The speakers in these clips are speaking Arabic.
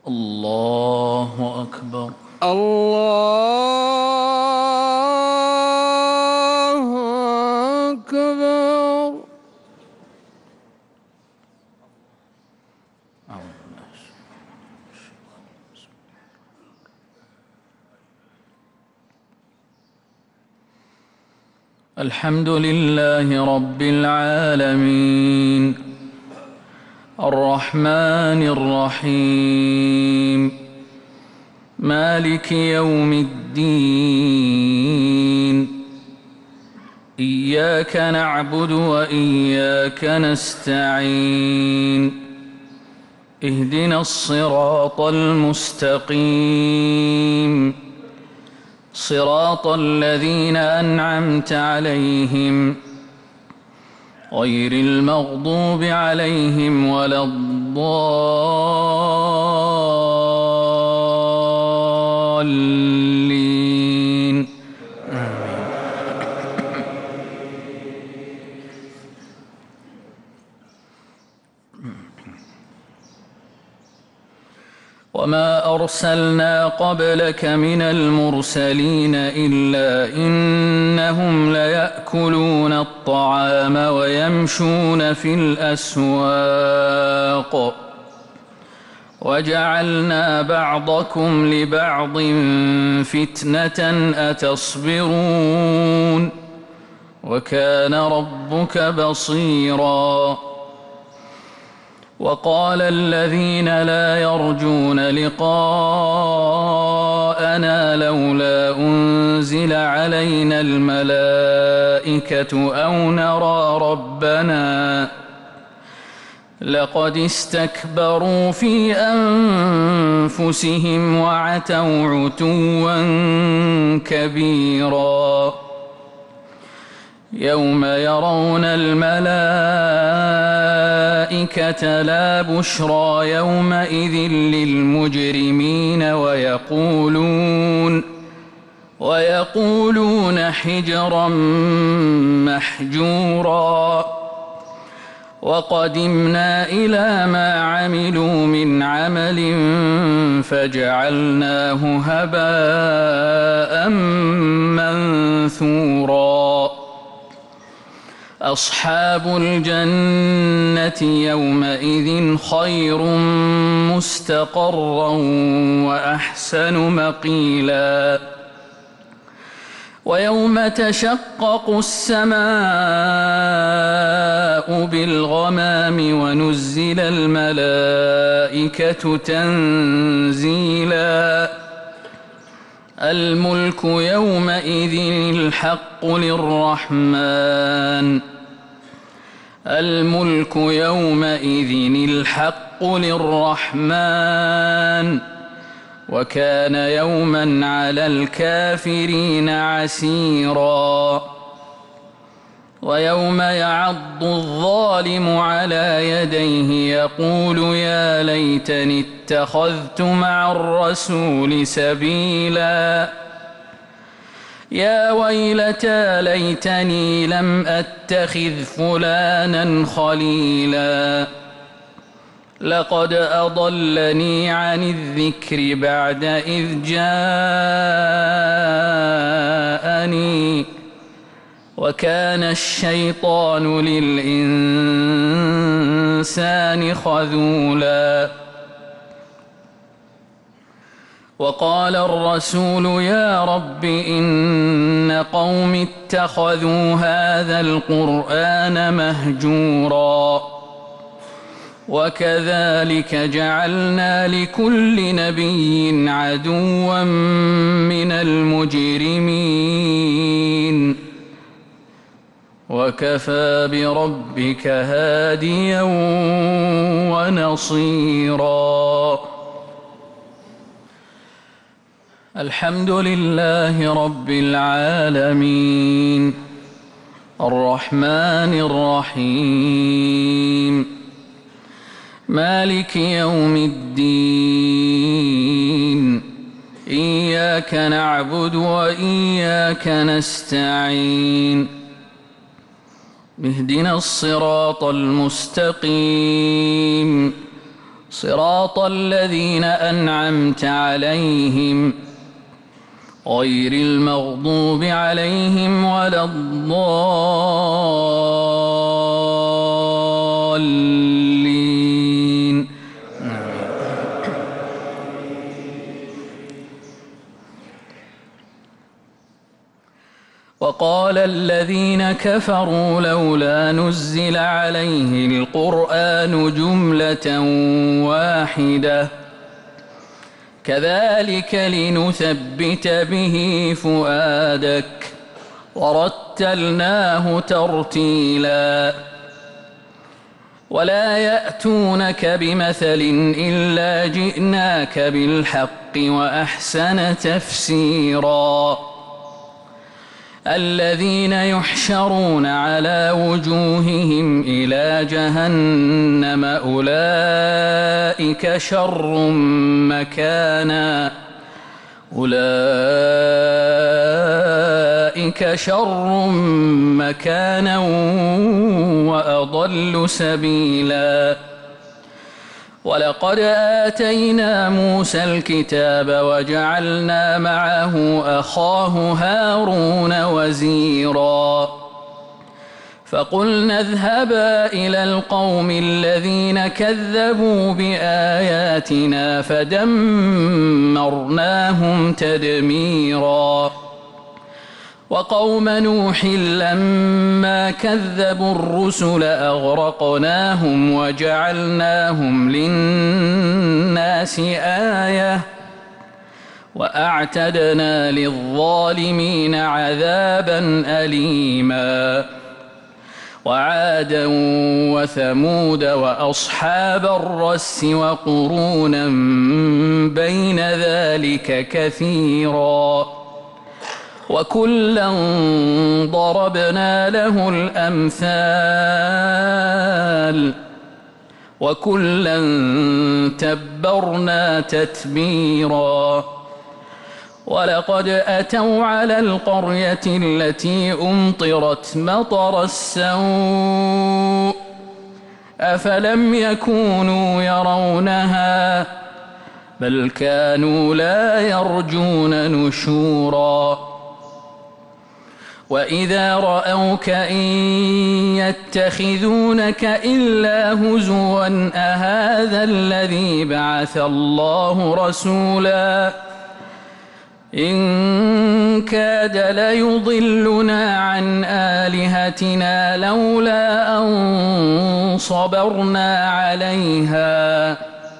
الله أكبر. الله أكبر. الحمد لله رب العالمين الرحمن الرحيم مالك يوم الدين إياك نعبد وإياك نستعين اهدنا الصراط المستقيم صراط الذين أنعمت عليهم غير المغضوب عليهم ولا الضالين آمين. وما أرسلنا قبلك من المرسلين إلا إنهم ليأكلون الطعام ويمشون في الأسواق وجعلنا بعضكم لبعض فتنة أتصبرون وكان ربك بصيراً. وقال الذين لا يرجون لقاءنا لولا أنزل علينا الملائكة أو نرى ربنا لقد استكبروا في أنفسهم وعتوا عتوا كبيرا. يوم يرون الملائكة لا بشرى يومئذ للمجرمين ويقولون حجرا محجورا. وقدمنا إلى ما عملوا من عمل فجعلناه هباء منثورا. أصحاب الجنة يومئذ خير مستقرا وأحسن مقيلا. ويوم تشقق السماء بالغمام ونزل الملائكة تنزيلا. الملك يومئذ الحق للرحمن وكان يوما على الكافرين عسيرا. ويوم يعض الظالم على يديه يقول يا ليتني اتخذت مع الرسول سبيلا. يا ويلتى ليتني لم أتخذ فلانا خليلا لقد أضلني عن الذكر بعد إذ جاءني وكان الشيطان للإنسان خذولا. وقال الرسول يا رب إن قوم اتخذوا هذا القرآن مهجورا. وكذلك جعلنا لكل نبي عدوا من المجرمين وكفى بربك هاديا ونصيرا. الحمد لله رب العالمين الرحمن الرحيم مالك يوم الدين إياك نعبد وإياك نستعين اهدنا الصراط المستقيم صراط الذين أنعمت عليهم غير المغضوب عليهم ولا الضالين. وقال الذين كفروا لولا نزل عليه القرآن جملة واحدة كذلك لنثبت به فؤادك ورتلناه ترتيلا ولا يأتونك بمثل إلا جئناك بالحق وأحسن تفسيرا الذين يحشرون على وجوههم إلى جهنم أولئك شر مكانا وأضل سبيلا ولقد آتينا موسى الكتاب وجعلنا معه أخاه هارون وزيرا فقلنا اذهبا إلى القوم الذين كذبوا بآياتنا فدمرناهم تدميرا وقوم نوح لما كذبوا الرسل أغرقناهم وجعلناهم للناس آية وأعتدنا للظالمين عذابا أليما وعادا وثمود وأصحاب الرس وقرونا بين ذلك كثيرا وكلا ضربنا له الأمثال وكلا تبرنا تتبيرا ولقد أتوا على القرية التي أمطرت مطر السوء أفلم يكونوا يرونها بل كانوا لا يرجون نشورا وإذا رأوك إن يتخذونك إلا هزوا أهذا الذي بعث الله رسولا إن كاد ليضلنا عن آلهتنا لولا أن صبرنا عليها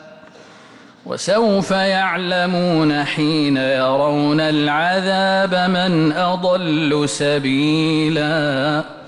وسوف يعلمون حين يرون العذاب من أضل سبيلا.